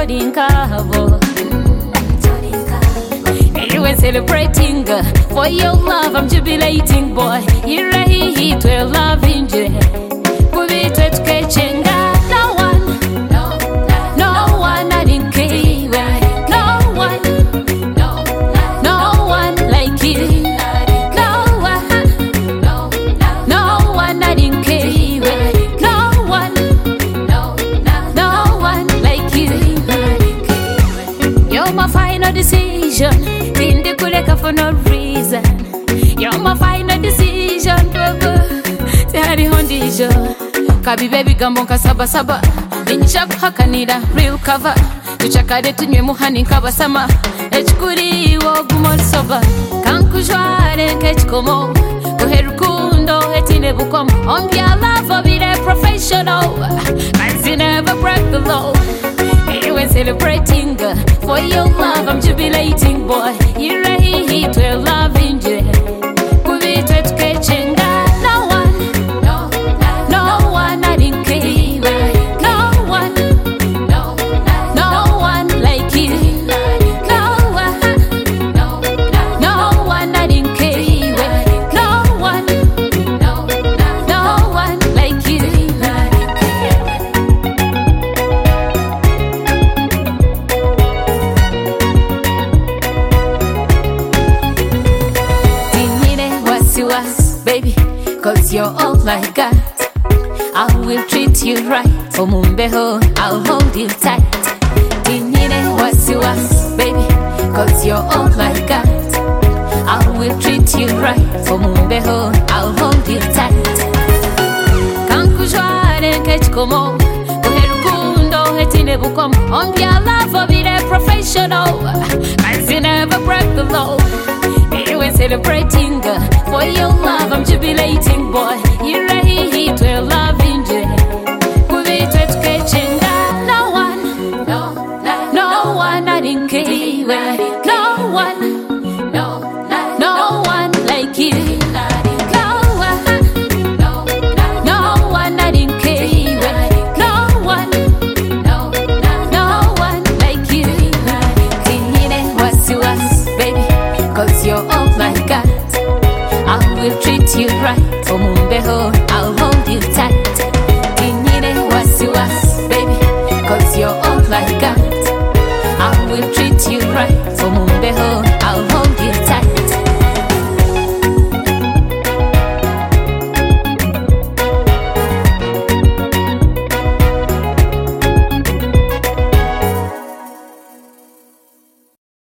Torinkavo. You were celebrating for your love, I'm jubilating, boy. You're a hit, we're loving you. Kubitwe tukechenga. No one, I didn't care. No one like you. No one, I didn't care. No one like you. You're my final decision. Didn't kuleka for no reason. You're my final decision. Tehari hondijo. Kabi baby gambonka saba saba. Ninja kuhakanira real cover. Tuchakade tunywe muhani kabasama. Echkuri wo gumon soba. Kankujware kechkomo. Kuherukundo etine bukom. Ombia love of it a professional. I never break the law. You were celebrating for your love, I'm jubilating, boy. You're a hit, we're loving you. Kubitwe tukechenga. No one, I didn't care. No one like you. No one, I didn't care. No one like you. Baby, cause you're all I got. I will treat you right. For Mumbeho, I'll hold you tight. Dinine was you was, baby, cause you're all I got. I will treat you right. For Mumbeho, I'll hold you tight. Kankujware kechkomo. Kuherukundo etine bukom. On your love of it a professional. I never break the law. You were celebrating for your love, I'm jubilating, boy. You're a hit, we're loving you. Kubitwe tukechenga. No one, I didn't care. No one like you. No one, I didn't care. No one like you. Dinine was you was, baby, cause you're all I got. I will treat you right. For Mumbeho, I'll hold you tight.